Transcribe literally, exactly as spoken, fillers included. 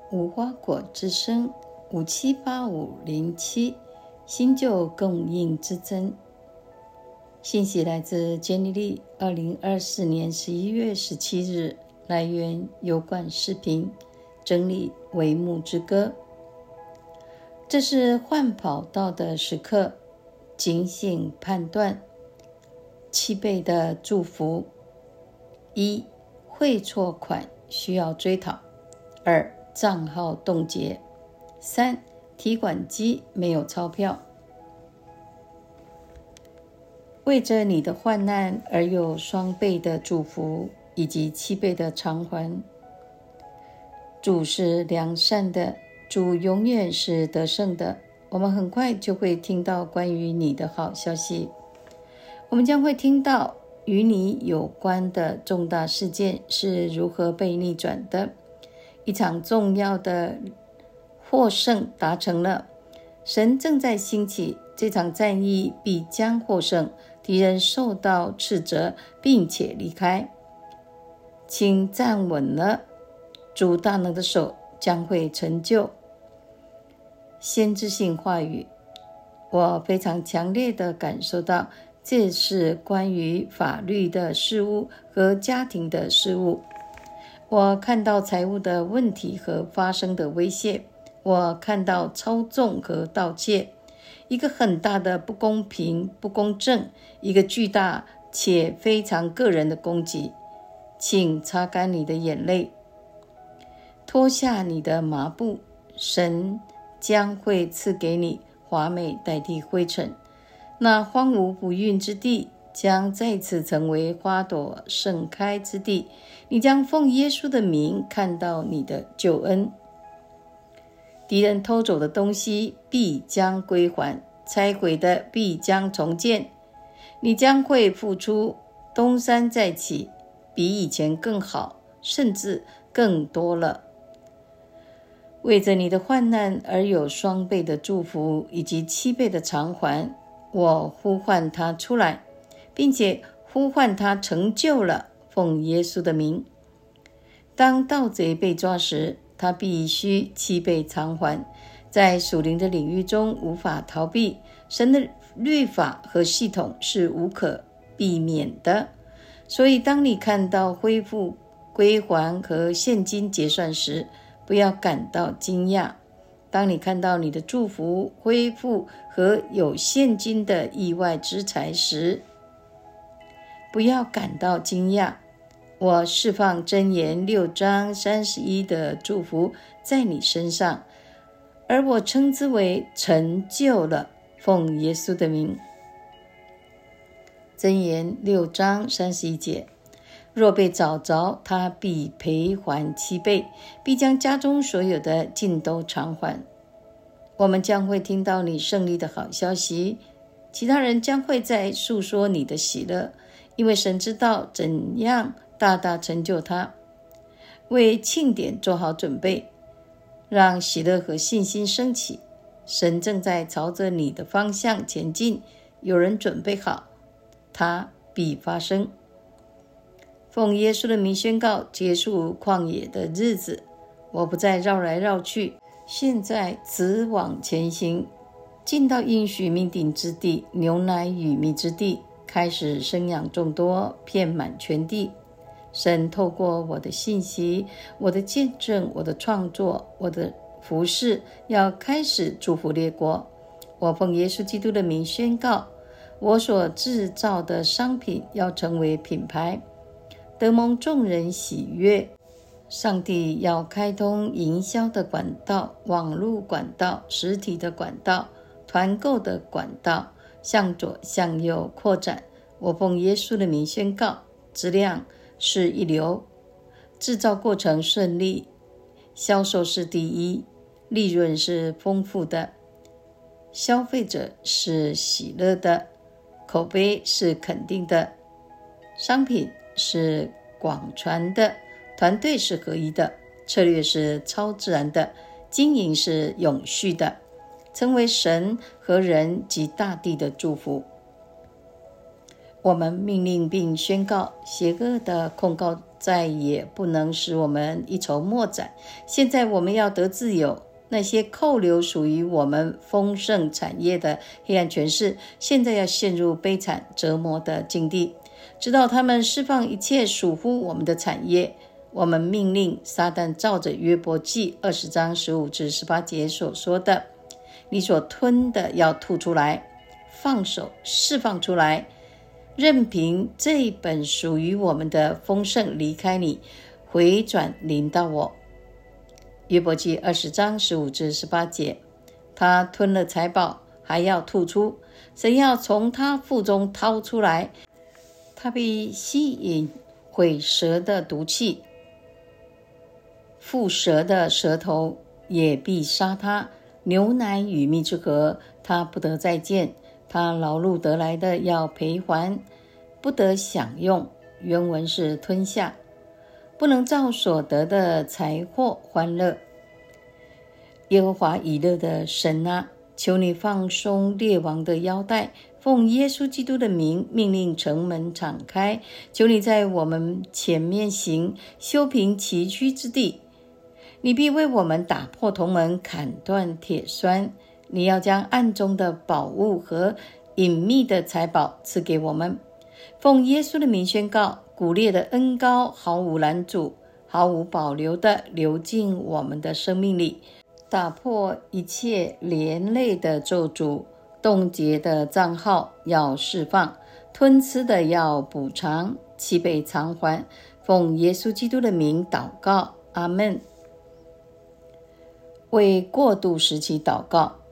无花果之声五七八五零七新旧供应之真。信息来自坚尼利二零二四年十一月十七日，来源油管视频，整理为牧之歌。这是换跑道的时刻，警醒判断。七倍的祝福：一、汇错款需要追讨；二、账号冻结；三、提款机没有钞票。为着你的患难而有双倍的祝福，以及七倍的偿还。主是良善的，主永远是得胜的。我们很快就会听到关于你的好消息。我们将会听到与你有关的重大事件是如何被逆转的。一场重要的获胜达成了，神正在兴起，这场战役必将获胜，敌人受到斥责并且离开。请站稳了，主大能的手将会成就。先知性话语，我非常强烈地感受到，这是关于法律的事务和家庭的事务。我看到财务的问题和发生的威胁，我看到操纵和盗窃，一个很大的不公平、不公正，一个巨大且非常个人的攻击。请擦干你的眼泪，脱下你的麻布，神将会赐给你华美代替灰尘。那荒芜不孕之地将再次成为花朵盛开之地，你将奉耶稣的名看到你的救恩。敌人偷走的东西必将归还，拆毁的必将重建，你将会付出，东山再起，比以前更好，甚至更多了。为着你的患难而有双倍的祝福以及七倍的偿还，我呼唤他出来，并且呼唤他成就了，奉耶稣的名。当盗贼被抓时，他必须七倍偿还。在属灵的领域中无法逃避，神的律法和系统是无可避免的。所以当你看到恢复、归还和现金结算时，不要感到惊讶。当你看到你的祝福、恢复和有现金的意外之财时，不要感到惊讶。我释放箴言六章三十一的祝福在你身上，而我称之为成就了，奉耶稣的名。箴言六章三十一节，若被找着，他必赔还七倍，必将家中所有的尽都偿还。我们将会听到你胜利的好消息，其他人将会在诉说你的喜乐，因为神知道怎样大大成就它。为庆典做好准备，让喜乐和信心升起。神正在朝着你的方向前进，有人准备好，它必发生。奉耶稣的名宣告，结束旷野的日子，我不再绕来绕去，现在只往前行，进到应许命定之地，牛奶与蜜之地，开始生养众多，遍满全地。神透过我的信息、我的见证、我的创作、我的服事，要开始祝福列国。我奉耶稣基督的名宣告，我所制造的商品要成为品牌，得蒙众人喜悦。上帝要开通营销的管道、网络管道、实体的管道、团购的管道，向左向右扩展。我奉耶稣的名宣告，质量是一流，制造过程顺利，销售是第一，利润是丰富的，消费者是喜乐的，口碑是肯定的，商品是广传的，团队是合一的，策略是超自然的，经营是永续的，成为神和人及大地的祝福。我们命令并宣告，邪恶的控告再也不能使我们一筹莫展。现在我们要得自由，那些扣留属于我们丰盛产业的黑暗权势，现在要陷入悲惨折磨的境地，直到他们释放一切属乎我们的产业。我们命令撒旦照着约伯记二十章十五至十八节所说的，你所吞的要吐出来，放手释放出来，任凭这本属于我们的丰盛离开你，回转临到我。约伯记二十章十五至十八节，他吞了财宝，还要吐出，神要从他腹中掏出来，他必吸引毁蛇的毒气，蝮蛇的舌头也必杀他，牛奶与蜜之河他不得再见，他劳碌得来的要赔还，不得享用。原文是吞下，不能照所得的财货欢乐。耶和华以勒的神啊，求你放松列王的腰带，奉耶稣基督的名命令城门敞开，求你在我们前面行，修平崎岖之地。你必为我们打破铜门，砍断铁栓。你要将暗中的宝物和隐秘的财宝赐给我们。奉耶稣的名宣告，古列的恩膏毫无拦阻，毫无保留地流进我们的生命里，打破一切连累的咒诅，冻结的账号要释放，吞吃的要补偿，七倍偿还。奉耶稣基督的名祷告，阿们。为过渡时期祷告。